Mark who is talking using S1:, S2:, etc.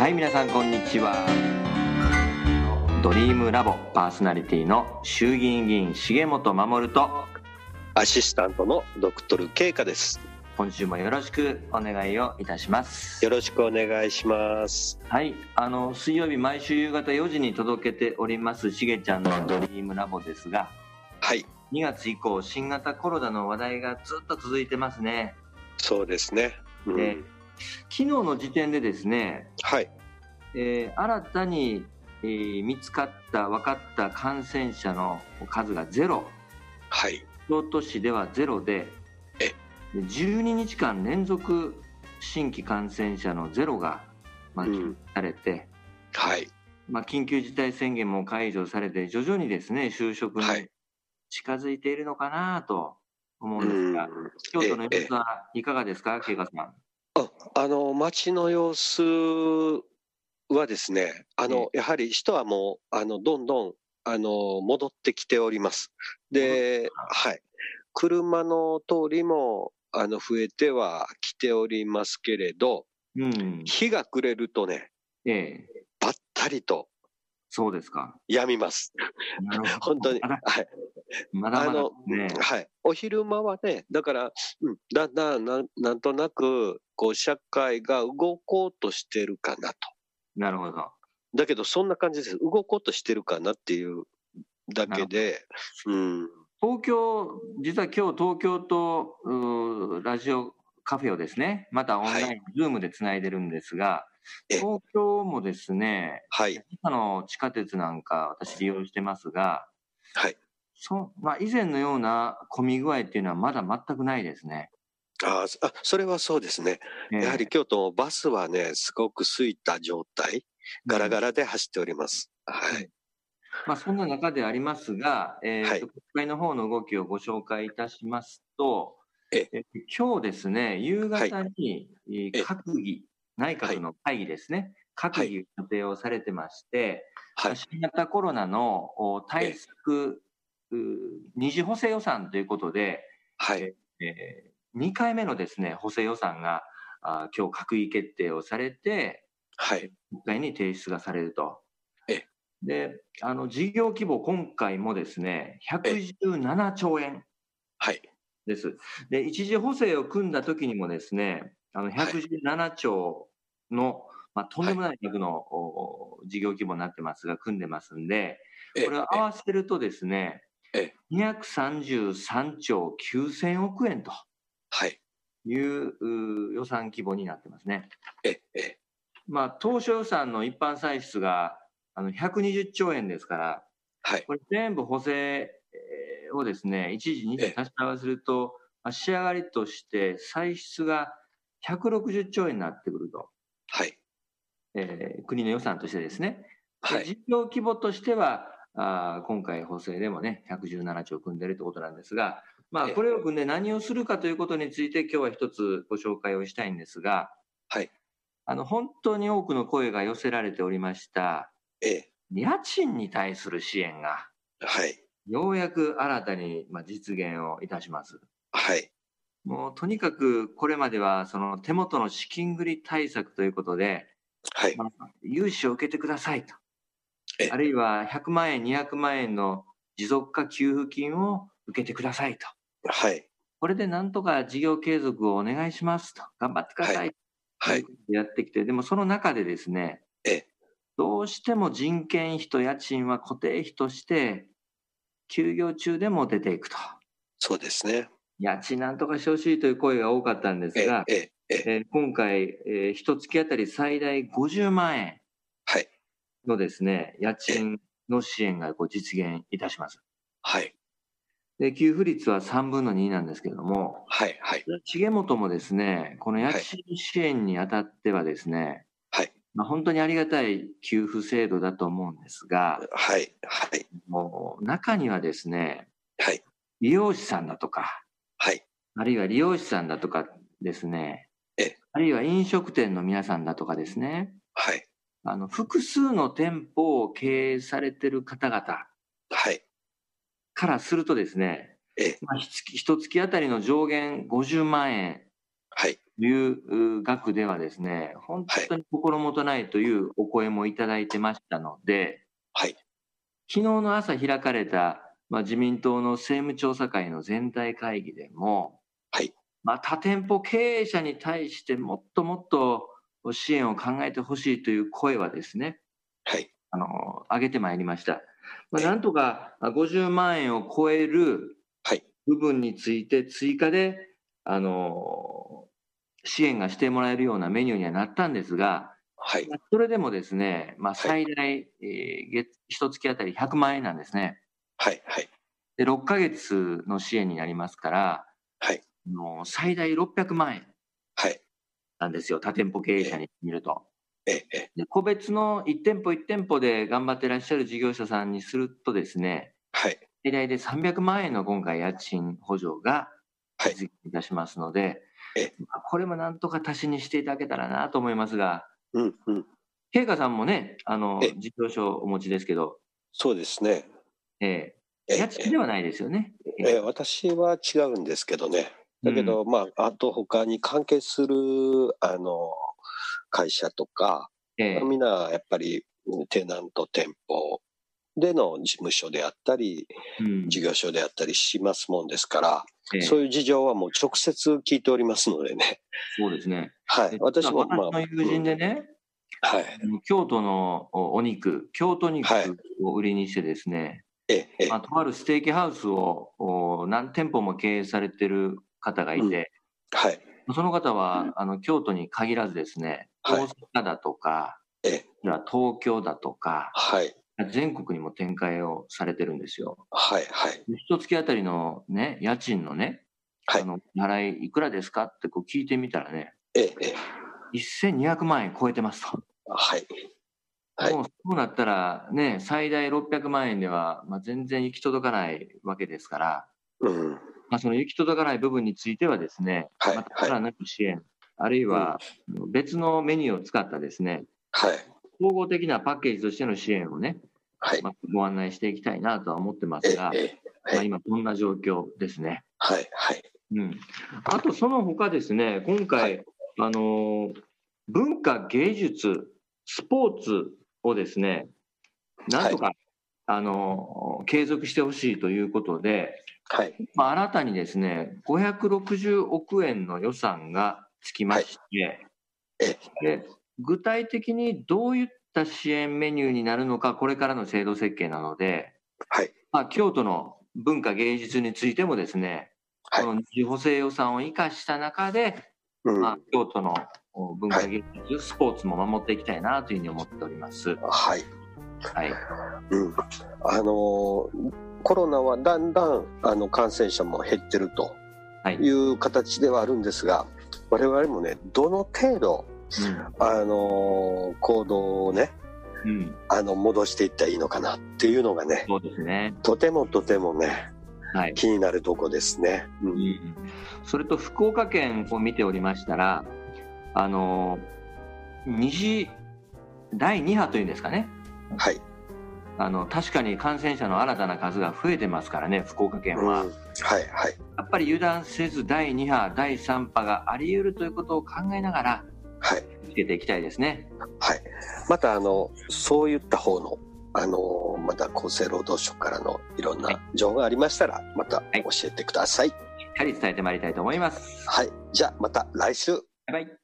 S1: はい、皆さんこんにちは。ドリームラボパーソナリティの衆議院議員重本守と
S2: アシスタントのドクトル慶香です。
S1: 今週もよろしくお願いをいたします。
S2: よろしくお願いします。
S1: はい、水曜日毎週夕方4時に届けておりますしげちゃんのドリームラボですが、
S2: はい、
S1: 2月以降新型コロナの話題がずっと続いてますね。
S2: そうですね、
S1: で昨日の時点でですね、
S2: はい、
S1: 新たに、見つかった分かった感染者の数がゼロ、
S2: はい、
S1: 京都市ではゼロで12日間連続新規感染者のゼロがされて、
S2: はい、
S1: 緊急事態宣言も解除されて徐々にですね収束に近づいているのかなと思うんですが、京都の様子はいかがですか、慶香さん。
S2: 街の様子はですね、やはり人はもうどんどん戻ってきております。で、はい、車の通りも増えてはきておりますけれど、日が暮れるとね、ばったりと
S1: そうですか、
S2: やみます。本当に、はい、
S1: まだまだね、
S2: はい、お昼間はね、だから、だんだんなんとなくこう社会が動こうとしてるかなと。
S1: なるほど。
S2: だけどそんな感じです。動こうとしてるかなっていうだけで、
S1: 東京、実は今日東京とラジオカフェをですね、またオンライン、ズームでつないでるんですが、東京もですね、今の地下鉄なんか私利用してますが、以前のような混み具合っていうのはまだ全くないですね。
S2: それはそうですね。やはり京都バスはね、すごく空いた状態、ガラガラで走っております。はい。
S1: そんな中でありますが、国会の方の動きをご紹介いたしますと、今日ですね、夕方に閣議、内閣の会議ですね、閣議予定をされてまして、新型コロナの対策、二次補正予算ということで、2回目のですね、補正予算が今日閣議決定をされて、国会に提出がされると。で、事業規模、今回もですね、117兆円です。で、一次補正を組んだ時にもですね、117兆の、とんでもない額の事業規模になってますが、組んでますんで、これを合わせるとですね、233兆9000億円という予算規模になってますね。当初予算の一般歳出が120兆円ですから、これ全部補正をですね、一時二時足し合わせると、仕上がりとして歳出が160兆円になってくると。国の予算としてですね。事業規模としては、今回補正でもね、117兆組んでるということなんですが、これを組んで何をするかということについて今日は一つご紹介をしたいんですが、本当に多くの声が寄せられておりました、家賃に対する支援が、ようやく新たに実現をいたします。もうとにかくこれまではその手元の資金繰り対策ということで、融資を受けてくださいと、あるいは100万円、200万円の持続化給付金を受けてくださいと、これでなんとか事業継続をお願いしますと、頑張ってくださいということでやってきて、でもその中でですね、どうしても人件費と家賃は固定費として休業中でも出ていくと。
S2: そうですね。
S1: 家賃なんとかしてほしいという声が多かったんですが、今回、一月あたり最大50万円のですね、家賃の支援が実現いたします。で、給付率は3分の2なんですけれども、重本もですね、この家賃支援にあたってはですね、本当にありがたい給付制度だと思うんですが、もう中にはですね、美容師さんだとか、あるいは理容師さんだとかですね、あるいは飲食店の皆さんだとかですね、複数の店舗を経営されている方々からするとですね、一月あたりの上限50万円いう額ではですね、本当に心もとないというお声もいただいてましたので、
S2: はい。
S1: 昨日の朝開かれた、自民党の政務調査会の全体会議でも、
S2: はい。
S1: 他店舗経営者に対してもっともっと支援を考えてほしいという声はですね、
S2: はい。
S1: 上げてまいりました。なんとか50万円を超える部分について追加で、支援がしてもらえるようなメニューにはなったんですが、
S2: はい。
S1: それでもですね、最大、一月あたり100万円なんですね。
S2: はい。はい。
S1: で、6ヶ月の支援になりますから、
S2: はい。
S1: 最大600万円
S2: はい。
S1: なんですよ、他店舗経営者に見ると。
S2: で
S1: 個別の1店舗1店舗で頑張ってらっしゃる事業者さんにするとですね、
S2: はい。
S1: 最大で300万円の今回家賃補助が実現いたしますので、これもなんとか足しにしていただけたらなと思いますが、慶香さんもね、事業所をお持ちですけど、
S2: そうですね。
S1: 家賃ではないですよね。
S2: 私は違うんですけどね。だけど、あと他に関係する、会社とか、みんなやっぱりテナント店舗での事務所であったり、事業所であったりしますもんですから、そういう事情はもう直接聞いておりますのでね。
S1: そうですね。
S2: はい。私も
S1: の友人でね、京都のお肉、京都肉を売りにしてですね、とあるステーキハウスを何店舗も経営されてる方がいて、その方は京都に限らずですね、大阪だとか、東京だとか、全国にも展開をされてるんですよ。一月あたりのね、家賃のね、払いいくらですかって聞いてみたらね、1200万円超えてますと。もうそうなったらね、最大600万円では全然行き届かないわけですから、その行き届かない部分についてはですね、さらなる支援、あるいは別のメニューを使ったですね、総合的なパッケージとしての支援をね、ご案内していきたいなとは思ってますが、今こんな状況ですね。あとその他ですね、今回、文化芸術、スポーツをですね、なんとか、継続してほしいということで、新たにですね、560億円の予算がつきまして、で具体的にどういった支援メニューになるのか、これからの制度設計なので、京都の文化芸術についてもですね、この二次補正予算を生かした中で、京都の文化芸術、スポーツも守っていきたいなというふうに思っております。
S2: コロナはだんだん感染者も減ってるという形ではあるんですが、我々もね、どの程度、行動をね、戻していったらいいのかなっていうのがね、とてもね、気になるとこですね。
S1: それと福岡県を見ておりましたら、第2波というんですかね。確かに感染者の新たな数が増えてますからね、福岡県は。やっぱり油断せず第2波、第3波があり得るということを考えながら、つけていきたいですね。
S2: またそういった方のまた厚生労働省からのいろんな情報がありましたら、また教えてください。し
S1: っかり伝えてまいりたいと思います。
S2: じゃあまた来週。
S1: バイバイ。